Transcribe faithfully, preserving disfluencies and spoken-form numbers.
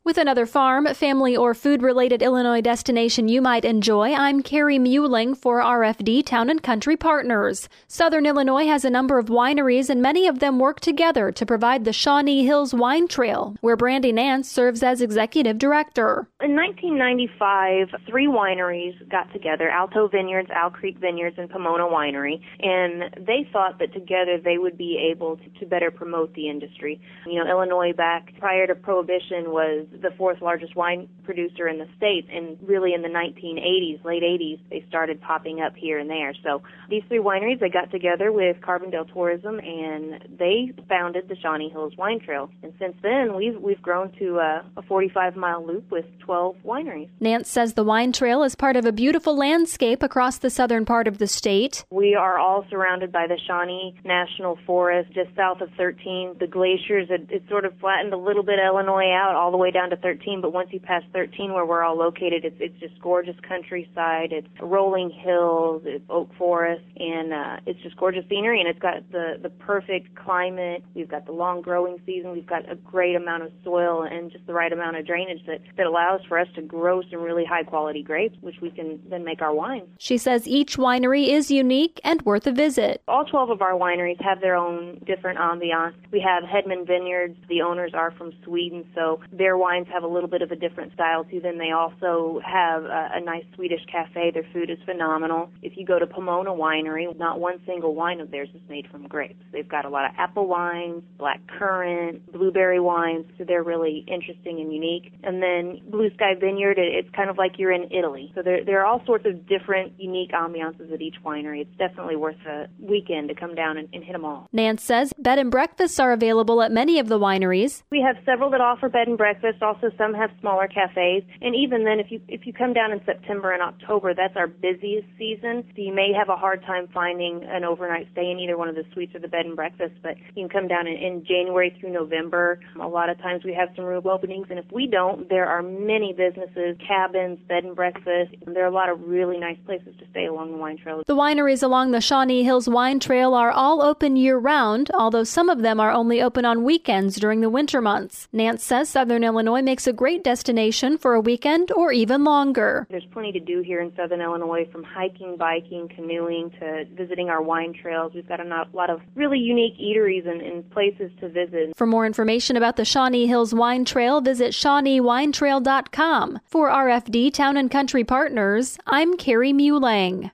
With another farm, family, or food-related Illinois destination you might enjoy, I'm Carrie Muehling for R F D Town and Country Partners. Southern Illinois has a number of wineries, and many of them work together to provide the Shawnee Hills Wine Trail, where Brandy Nance serves as executive director. In nineteen ninety-five, three wineries got together, Alto Vineyards, Owl Creek Vineyards, and Pomona Winery, and they thought that together they would be able to, to better promote the industry. You know, Illinois back prior to Prohibition was the fourth largest wine producer in the state, and really in the nineteen eighties, late eighties, they started popping up here and there. So these three wineries, they got together with Carbondale Tourism, and they founded the Shawnee Hills Wine Trail. And since then, we've we've grown to a, a forty-five mile loop with twelve wineries. Nance says the wine trail is part of a beautiful landscape across the southern part of the state. We are all surrounded by the Shawnee National Forest, just south of thirteen. The glaciers, it, it sort of flattened a little bit Illinois out all the way down to thirteen, but once you pass thirteen, where we're all located, it's it's just gorgeous countryside. It's rolling hills, it's oak forest, and uh, it's just gorgeous scenery, and it's got the, the perfect climate. We've got the long growing season. We've got a great amount of soil and just the right amount of drainage that, that allows for us to grow some really high-quality grapes, which we can then make our wine. She says each winery is unique and worth a visit. All twelve of our wineries have their own different ambiance. We have Hedman Vineyards. The owners are from Sweden, so their wines have a little bit of a different style to them. They also have a, a nice Swedish cafe. Their food is phenomenal. If you go to Pomona Winery, not one single wine of theirs is made from grapes. They've got a lot of apple wines, black currant, blueberry wines, so they're really interesting and unique. And then Blue Sky Vineyard, it, it's kind of like you're in Italy. So there, there are all sorts of different, unique ambiances at each winery. It's definitely worth a weekend to come down and, and hit them all. Nance says bed and breakfasts are available at many of the wineries. We have several that offer bed and breakfast. Also, some have smaller cafes. And even then, if you if you come down in September and October, that's our busiest season. So you may have a hard time finding an overnight stay in either one of the suites or the bed and breakfast. But you can come down in, in January through November. A lot of times we have some room openings. And if we don't, there are many businesses, cabins, bed and breakfast. And there are a lot of really nice places to stay along the wine trail. The wineries along the Shawnee Hills Wine Trail are all open year-round, although some of them are only open on weekends during the winter months. Nance says Southern Illinois makes a great destination for a weekend or even longer. There's plenty to do here in Southern Illinois, from hiking, biking, canoeing, to visiting our wine trails. We've got a lot of really unique eateries and, and places to visit. For more information about the Shawnee Hills Wine Trail, visit Shawnee Wine Trail dot com. For R F D Town and Country Partners, I'm Carrie Muehling.